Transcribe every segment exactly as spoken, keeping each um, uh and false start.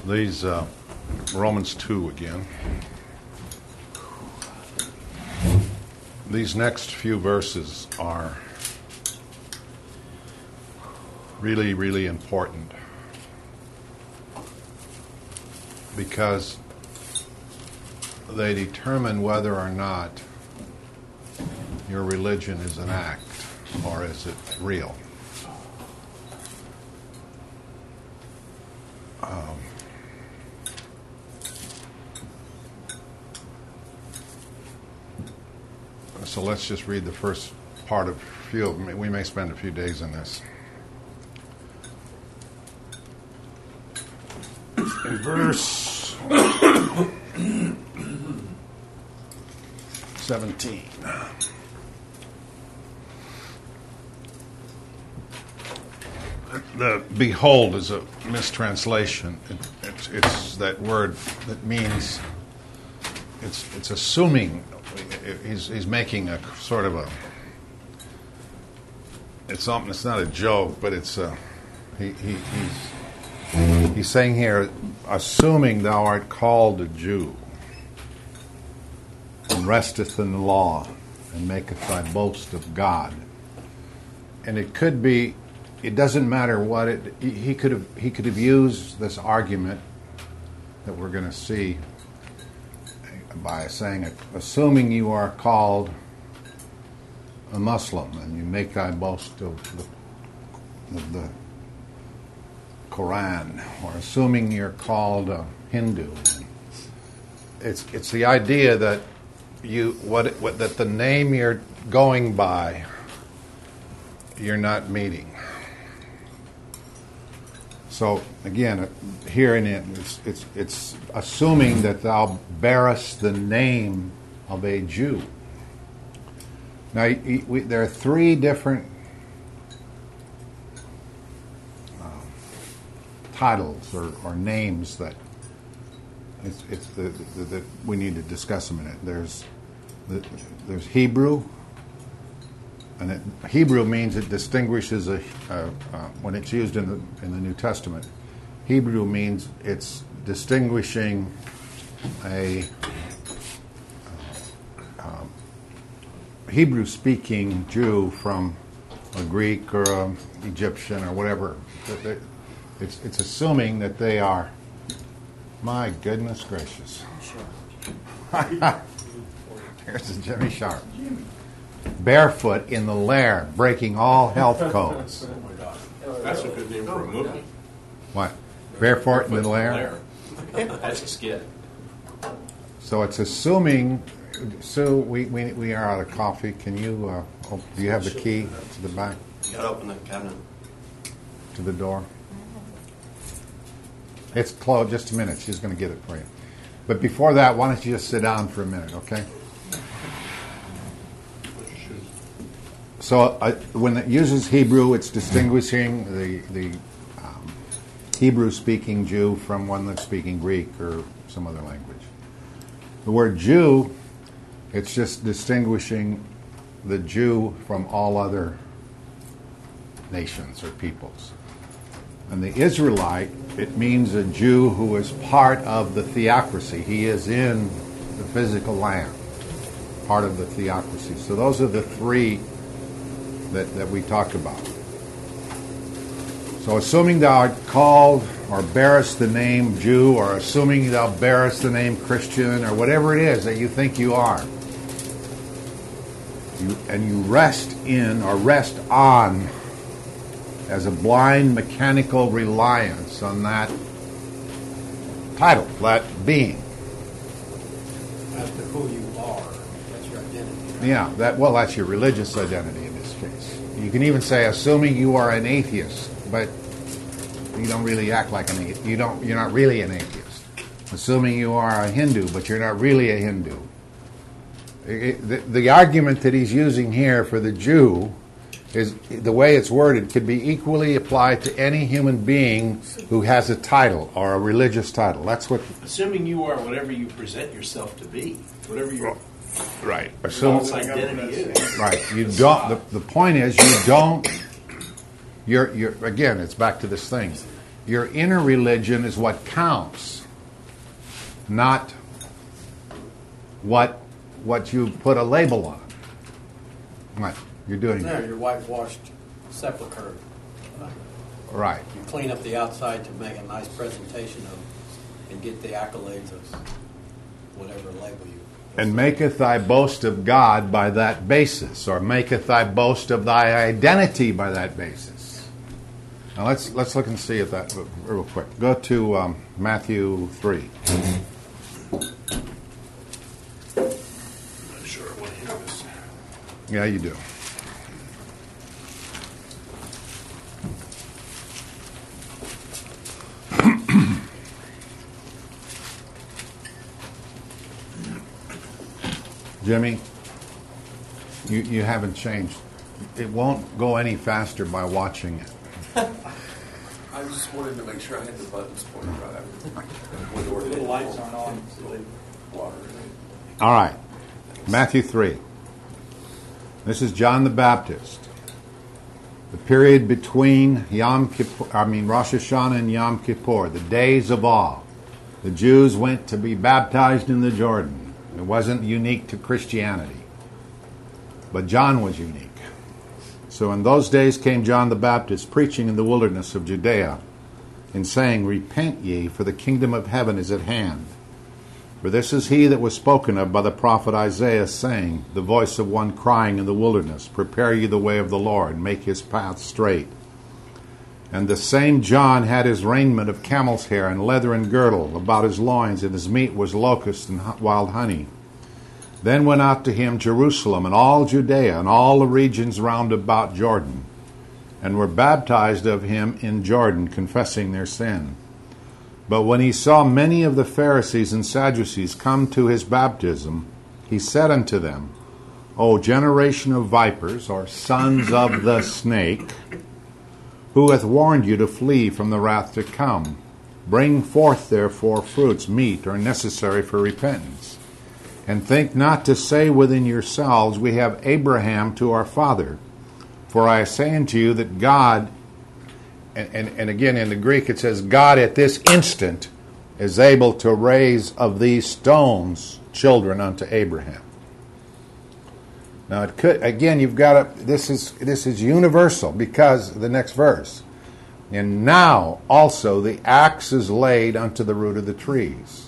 These uh, Romans two again. These next few verses are really, really important because they determine whether or not your religion is an act or is it real. Um, so let's just read the first part of a few of them. We may spend a few days in this. In verse seventeen. The behold is a mistranslation. It, it's, it's that word that means it's it's assuming. He's he's making a sort of a. It's something. It's not a joke, but it's a. He he he's he's saying here, assuming thou art called a Jew, and resteth in the law, and maketh thy boast of God. And it could be. It doesn't matter what it. He could have. He could have used this argument that we're going to see by saying, assuming you are called a Muslim and you make thy boast of the, of the Quran, or assuming you're called a Hindu. It's it's the idea that you what, what that the name you're going by, you're not meeting. So again, here in it, it's, it's, it's assuming that thou bearest the name of a Jew. Now, we, there are three different uh, titles or, or names that it's, it's the, the, the, we need to discuss a minute. There's the, there's Hebrew. And it, Hebrew means it distinguishes a, uh, uh, when it's used in the in the New Testament. Hebrew means it's distinguishing a uh, uh, Hebrew-speaking Jew from a Greek or an Egyptian or whatever. It's it's assuming that they are. My goodness gracious! Here's the Jimmy Sharp. Barefoot in the lair, breaking all health codes. Oh my God. That's a good name for a movie. What? Barefoot, Barefoot in the lair? That's a skit. So it's assuming. Sue, we, we, we are out of coffee. Can you, uh, oh, do you have the key to the back? You gotta open the cabinet. To the door? It's closed. Just a minute. She's going to get it for you. But before that, why don't you just sit down for a minute, okay? So uh, when it uses Hebrew, it's distinguishing the the um, Hebrew-speaking Jew from one that's speaking Greek or some other language. The word Jew, it's just distinguishing the Jew from all other nations or peoples. And the Israelite, it means a Jew who is part of the theocracy. He is in the physical land, part of the theocracy. So those are the three That, that we talked about. So assuming thou art called or bearest the name Jew, or assuming thou bearest the name Christian, or whatever it is that you think you are, you, and you rest in or rest on as a blind mechanical reliance on that title, that being. As to who you are, that's your identity. Right? Yeah, that well, that's your religious identity. You can even say, assuming you are an atheist, but you don't really act like an atheist. You don't. You're not really an atheist. Assuming you are a Hindu, but you're not really a Hindu. It, the, the argument that he's using here for the Jew is the way it's worded could be equally applied to any human being who has a title or a religious title. That's what. Assuming you are whatever you present yourself to be, whatever you. Right. False identity is. Right. You don't. The, the point is, you don't. You're. You're. Again, it's back to this thing. your inner religion is what counts, not what what you put a label on. What you're doing? No, your whitewashed sepulcher. Right. You clean up the outside to make a nice presentation of, and get the accolades of whatever label you. And maketh thy boast of God by that basis, or maketh thy boast of thy identity by that basis. Now let's let's look and see at that real quick. Go to um, Matthew three. I'm not sure I want to hear this. Yeah, you do. Jimmy, you, you haven't changed. It won't go any faster by watching it. I just wanted to make sure I had the buttons pointed right. The little lights aren't on. So they, Water. All right. Matthew three. This is John the Baptist. The period between Yom Kippur, I mean Rosh Hashanah and Yom Kippur, the days of awe. The Jews went to be baptized in the Jordan. It wasn't unique to Christianity. But John was unique. So in those days came John the Baptist, preaching in the wilderness of Judea, and saying, Repent ye, for the kingdom of heaven is at hand. For this is he that was spoken of by the prophet Isaiah, saying, The voice of one crying in the wilderness, Prepare ye the way of the Lord, make his path straight. And the same John had his raiment of camel's hair and leathern girdle about his loins, and his meat was locust and wild honey. Then went out to him Jerusalem and all Judea and all the regions round about Jordan, and were baptized of him in Jordan, confessing their sin. But when he saw many of the Pharisees and Sadducees come to his baptism, he said unto them, O generation of vipers, or sons of the snake, who hath warned you to flee from the wrath to come? Bring forth therefore fruits meet or necessary for repentance. And think not to say within yourselves, We have Abraham to our father. For I say unto you that God, and, and, and again in the Greek it says, God at this instant is able to raise of these stones children unto Abraham. Now, it could, again, you've got to, this is this is universal, because the next verse. And now also the axe is laid unto the root of the trees.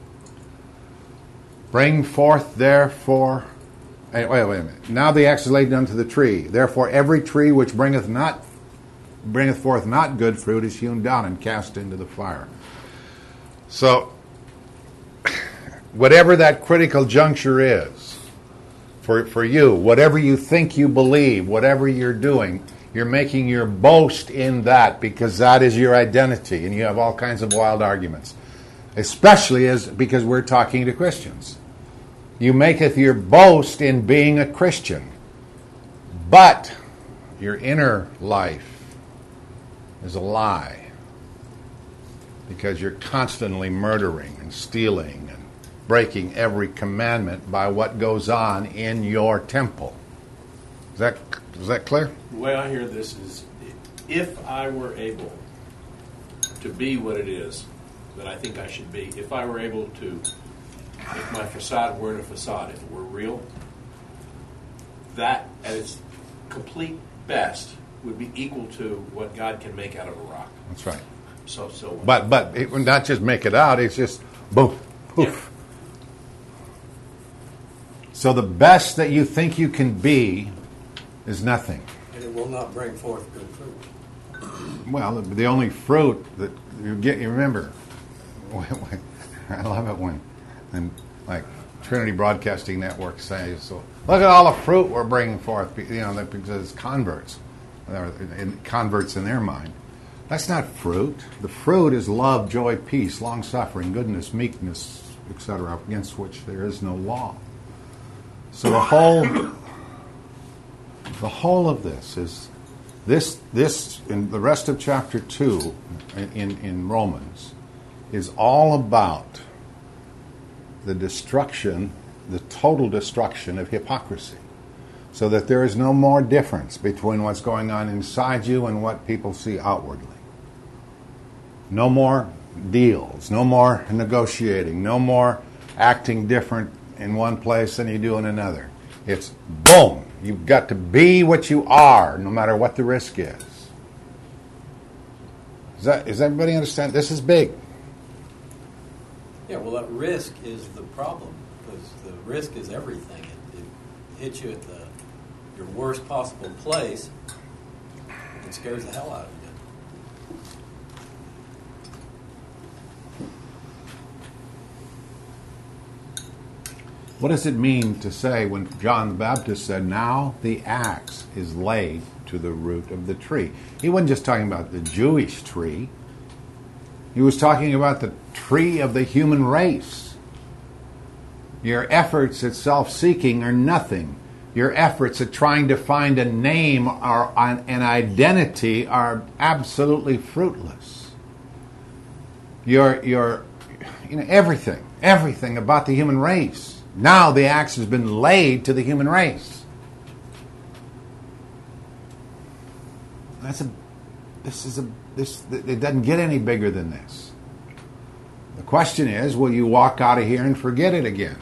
Bring forth therefore, wait, wait, wait a minute. Now the axe is laid unto the tree. Therefore every tree which bringeth not bringeth forth not good fruit is hewn down and cast into the fire. So, whatever that critical juncture is, For, for you, whatever you think you believe, whatever you're doing, you're making your boast in that, because that is your identity, and you have all kinds of wild arguments. Especially as because we're talking to Christians. You maketh your boast in being a Christian, but your inner life is a lie, because you're constantly murdering and stealing and breaking every commandment by what goes on in your temple. Is that is that clear? The way I hear this is, if I were able to be what it is that I think I should be, if I were able to, if my facade weren't a facade, if it were real, that at its complete best would be equal to what God can make out of a rock. That's right. So, so. But but it would not just make it out; it's just boom, poof. Yeah. So the best that you think you can be is nothing. and it will not bring forth good fruit. Well, the, the only fruit that you get, you remember, I love it when, and like Trinity Broadcasting Network says, so look at all the fruit we're bringing forth, you know, because it's converts, converts in their mind. That's not fruit. The fruit is love, joy, peace, long-suffering, goodness, meekness, et cetera, against which there is no law. So the whole, the whole of this is this. This in the rest of chapter two in in Romans is all about the destruction, the total destruction of hypocrisy, so that there is no more difference between what's going on inside you and what people see outwardly. No more deals, no more negotiating, no more acting different in one place than you do in another. It's boom. You've got to be what you are, no matter what the risk is. Does that, does everybody understand? This is big. Yeah, well, that risk is the problem, because the risk is everything. It, it hits you at the your worst possible place. It scares the hell out of you. What does it mean to say when John the Baptist said, now the axe is laid to the root of the tree? He wasn't just talking about the Jewish tree. He was talking about the tree of the human race. Your efforts at self-seeking are nothing. Your efforts at trying to find a name or an identity are absolutely fruitless. Your, your, you know, everything, everything about the human race. Now the axe has been laid to the human race. That's a, this is a, this, it doesn't get any bigger than this. The question is, will you walk out of here and forget it again?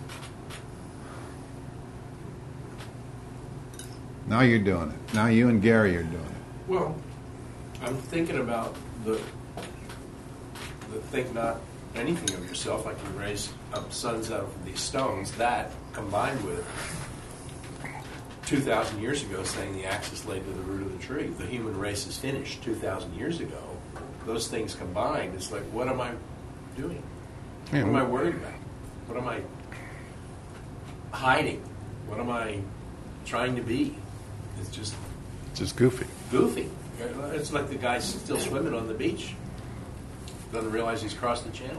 Now you're doing it. Now you and Gary are doing it. Well, I'm thinking about the the think not anything of yourself. I can raise up sons out of these stones. That combined with two thousand years ago saying the axe is laid to the root of the tree. The human race is finished two thousand years ago. Those things combined, it's like, what am I doing? Yeah, what am I worried about? What am I hiding? What am I trying to be? It's just just goofy. goofy. It's like the guy's still swimming on the beach. Doesn't realize he's crossed the channel.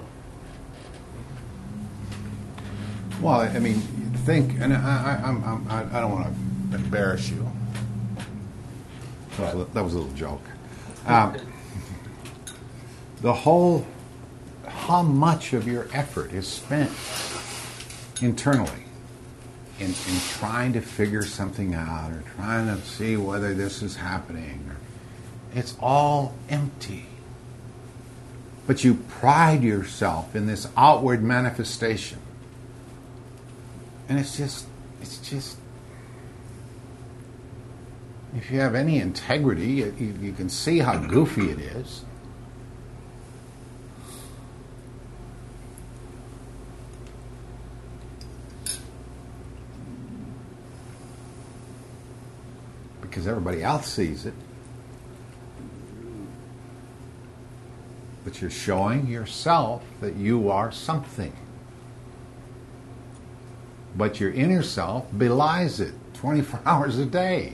Well, I mean, think, and I, I, I'm, I'm, I don't want to embarrass you. That was a, that was a little joke. Um, the whole, how much of your effort is spent internally in, in trying to figure something out or trying to see whether this is happening. It's all empty. But you pride yourself in this outward manifestation. And it's just, it's just, if you have any integrity, you, you can see how goofy it is. Because everybody else sees it. But you're showing yourself that you are something. But your inner self belies it twenty-four hours a day.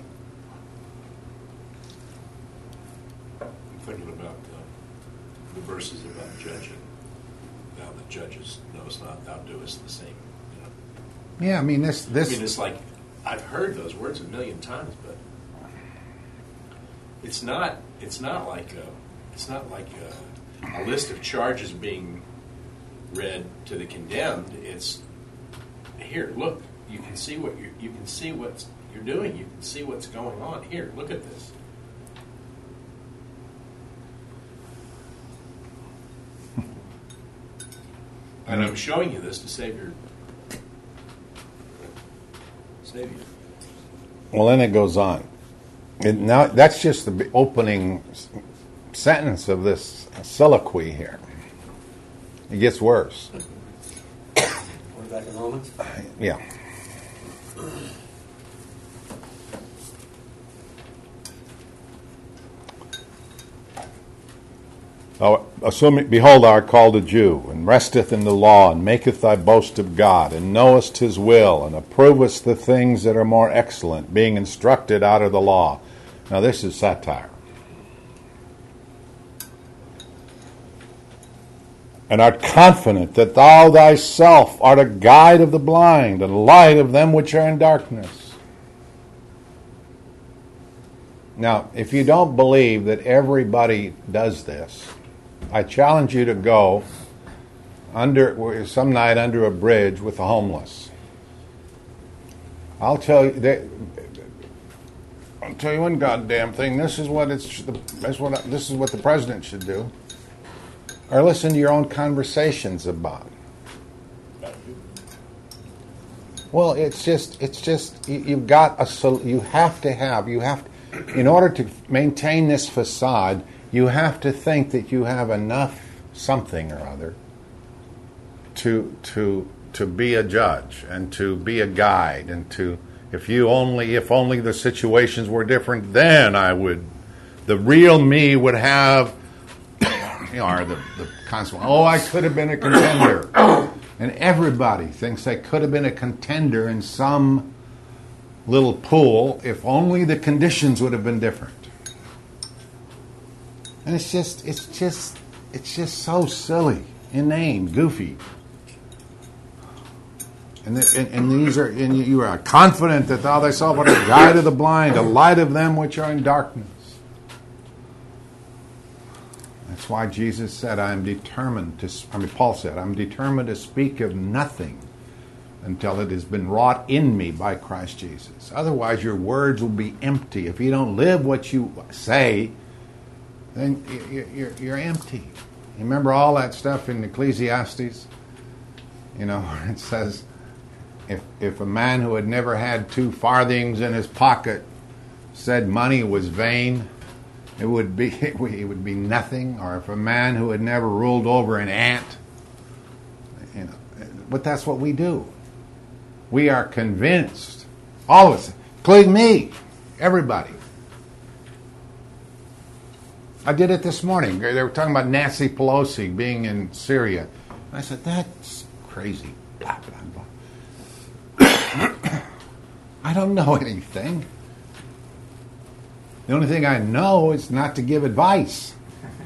I'm thinking about the, the verses about judging. Now the judges knows not, thou doest the same. You know? Yeah, I mean this. This. I mean, it's like I've heard those words a million times, but it's not. It's not like a, it's not like a, a list of charges being read to the condemned. It's here. Look, you can see what you you can see what you're doing. You can see what's going on. Here, look at this. And I'm showing you this to save your save you. Well, then it goes on. And now that's just the opening sentence of this soliloquy here. It gets worse. We're back in Romans? Yeah. Oh, assuming, behold, thou art called a Jew, and resteth in the law, and maketh thy boast of God, and knowest his will, and approvest the things that are more excellent, being instructed out of the law. Now this is satire. And art confident that thou thyself art a guide of the blind, and a light of them which are in darkness. Now, if you don't believe that everybody does this, I challenge you to go under some night under a bridge with the homeless. I'll tell you they, I'll tell you one goddamn thing. This is what it's. This what this is what the president should do. or listen to your own conversations about? Well, it's just, it's just, you, you've got a, sol- you have to have, you have, to, in order to maintain this facade, you have to think that you have enough something or other to, to, to be a judge and to be a guide and to, if you only, if only the situations were different, then I would, the real me would have, you know, or the, the constant, oh, I could have been a contender. And everybody thinks they could have been a contender in some little pool if only the conditions would have been different. And it's just, it's just, it's just so silly, inane, goofy. And, the, and, and these are, and you are confident that thou thyself art a guide of the blind, a light of them which are in darkness. That's why Jesus said, I am determined to, I mean, Paul said, I'm determined to speak of nothing until it has been wrought in me by Christ Jesus. Otherwise, your words will be empty. If you don't live what you say, then you're, you're empty. You remember all that stuff in Ecclesiastes? You know, it says, if, if a man who had never had two farthings in his pocket said money was vain, it would be it would be nothing. Or if a man who had never ruled over an ant, you know, but that's what we do. We are convinced, all of us, including me, everybody. I did it this morning. They were talking about Nancy Pelosi being in Syria. And I said, that's crazy. Blah, blah, blah. I don't know anything. The only thing I know is not to give advice.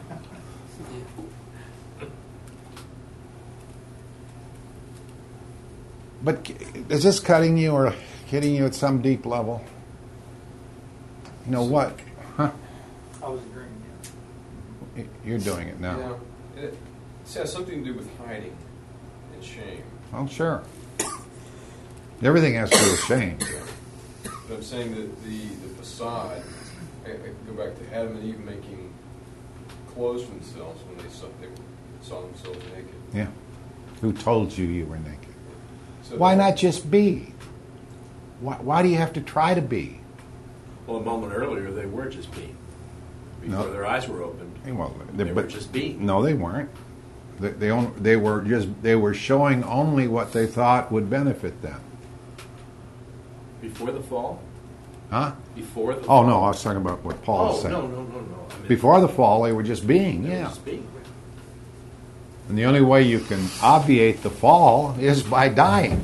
But is this cutting you or hitting you at some deep level? You know what? Huh? I was agreeing, yeah. You're doing it now. Yeah, it has something to do with hiding and shame. Oh, sure. Everything has to do with shame. But I'm saying that the, the facade, I, I go back to Adam and Eve making clothes for themselves when they saw, they saw themselves naked. Yeah. Who told you you were naked? So Why not just be? Why, why do you have to try to be? Well, a moment earlier, they were just being. Before No. their eyes were opened, Well, they but, were just being. No, they weren't. They, they, on, they were just they were showing only what they thought would benefit them. Before the fall? Huh? Before the Oh fall? no, I was talking about what Paul Oh, was saying. no, no, no, no. I mean, Before the fall, they were just being. they were Yeah. just being. And the only way you can obviate the fall is by dying.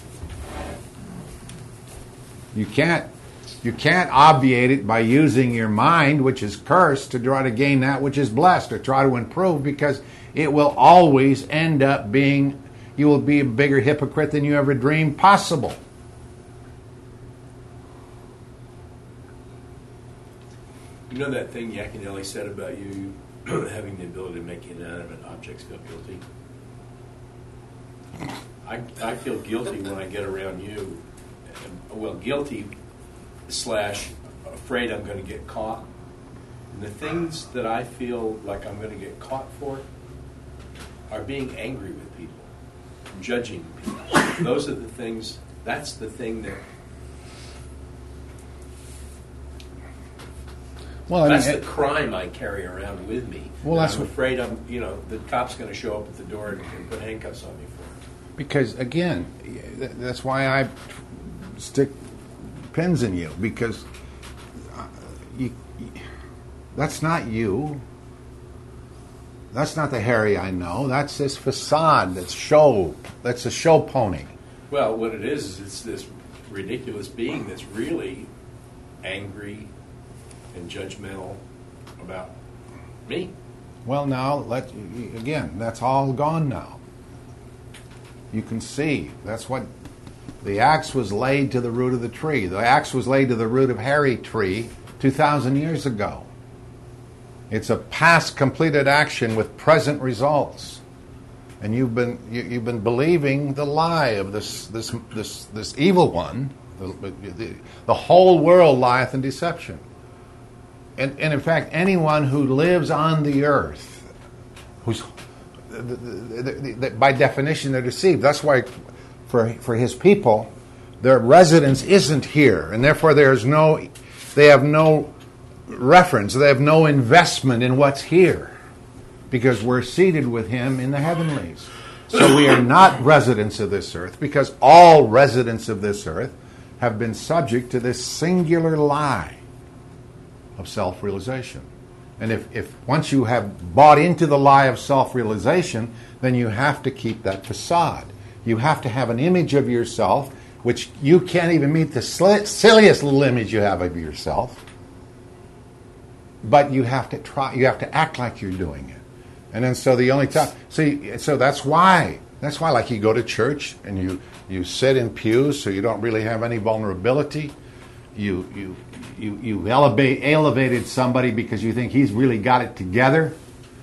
You can't you can't obviate it by using your mind, which is cursed, to try to gain that which is blessed, or try to improve, because it will always end up being, you will be a bigger hypocrite than you ever dreamed possible. You know that thing Yakinelli said about you having the ability to make inanimate objects feel guilty? I, I feel guilty when I get around you. Well, guilty slash afraid I'm going to get caught. And the things that I feel like I'm going to get caught for are being angry with people, judging people. Those are the things, that's the thing that, Well, I that's mean, the crime I carry around with me. Well, that that's I'm what- afraid I'm, you know, the cop's going to show up at the door and, and put handcuffs on me for it. because again, th- that's why I stick pins in you, because uh, you, you, that's not you. That's not the Harry I know. That's this facade. That's show. That's a show pony. Well, what it is is it's this ridiculous being that's really angry and judgmental about me. Well, now let again. That's all gone now. You can see that's what the axe was laid to the root of the tree. The axe was laid to the root of Harry tree two thousand years ago. It's a past completed action with present results, and you've been you, you've been believing the lie of this this this this evil one. The, the, the whole world lieth in deception. And, and in fact, anyone who lives on the earth who's the, the, the, the, by definition they're deceived. That's why for for his people, their residence isn't here, and therefore there's no, they have no reference, they have no investment in what's here, because we're seated with him in the heavenlies. So we are not residents of this earth, because all residents of this earth have been subject to this singular lie of self-realization. And if, if once you have bought into the lie of self-realization, then you have to keep that facade. You have to have an image of yourself, which you can't even meet the sli- silliest little image you have of yourself. But you have to try. You have to act like you're doing it. And then so the only time, see, so that's why, that's why, like you go to church and you, you sit in pews so you don't really have any vulnerability. You you you you elevate elevated somebody because you think he's really got it together.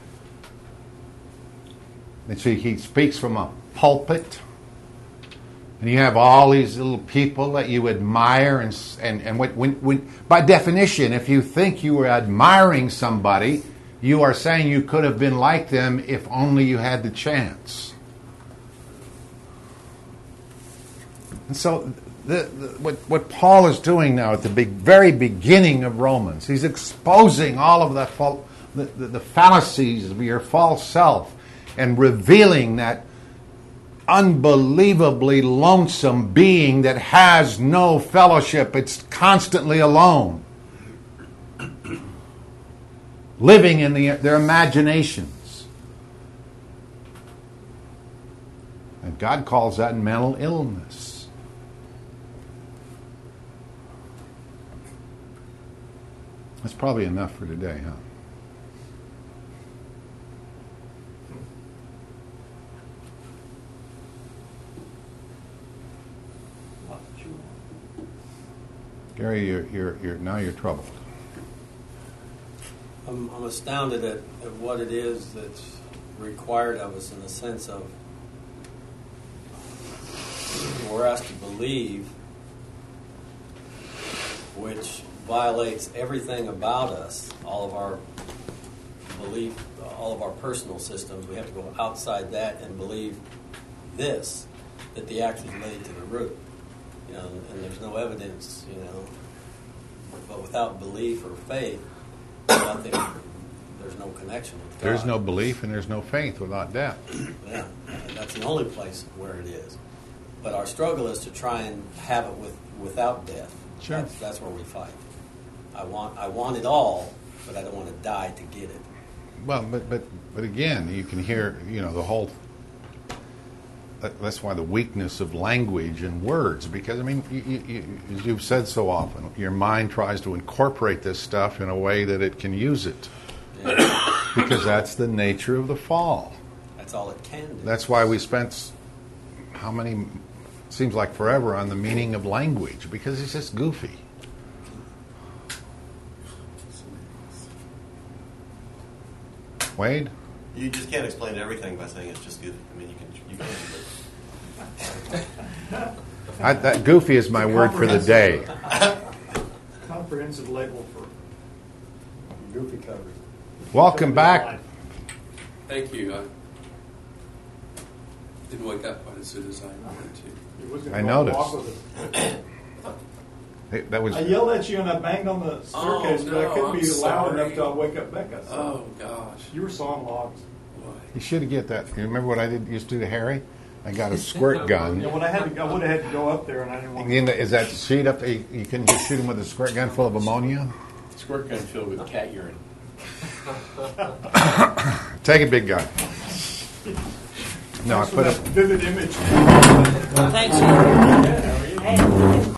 And so he speaks from a pulpit. And you have all these little people that you admire, and and and when, when, when by definition, if you think you were admiring somebody, you are saying you could have been like them if only you had the chance. And so, the, the, what what Paul is doing now at the big, very beginning of Romans, he's exposing all of that fal- the, the, the fallacies of your false self, and revealing that unbelievably lonesome being that has no fellowship. It's constantly alone, living in the, their imaginations. And God calls that mental illness. That's probably enough for today, huh? Gary, you're, you're, you're, now you're troubled. I'm, I'm astounded at, at what it is that's required of us in the sense of we're asked to believe, which violates everything about us, all of our belief, all of our personal systems. We have to go outside that and believe this, that the act was laid to the root. You know, and there's no evidence, you know, but without belief or faith, nothing, there's no connection with God. There's no belief and there's no faith without death. Yeah, that's the only place where it is. But our struggle is to try and have it with without death. Sure. That's, that's where we fight. I want I want it all, but I don't want to die to get it. Well, but but but again, you can hear, you know, the whole. That's why the weakness of language and words, because I mean, you, you, you, as you've said so often, your mind tries to incorporate this stuff in a way that it can use it, Yeah. because that's the nature of the fall. That's all it can do. That's why we spent how many, seems like forever, on the meaning of language, because it's just goofy. Wade? You just can't explain everything by saying it's just good. I mean, you can, you can, but I, that goofy is my word for the day. Comprehensive label for Goofy coverage. Welcome back. Thank you. I didn't wake up quite as soon as I wanted to. You was gonna I go noticed. walk with us. Hey, that was I yelled at you and I banged on the staircase, Oh, but I no, couldn't I'm be loud sorry. enough to wake up Becca. So Oh, gosh. you were sawing logs. Boy. You should get that. You remember what I did used to do to Harry? I got a squirt gun. Yeah, when I had to, I would have had to go up there, and I didn't want. You know, is that sheet up there? You, you couldn't just shoot him with a squirt gun full of ammonia? Squirt gun filled with cat urine. Take a big gun. No, I Thanks for put that it. vivid image. Thanks, sir.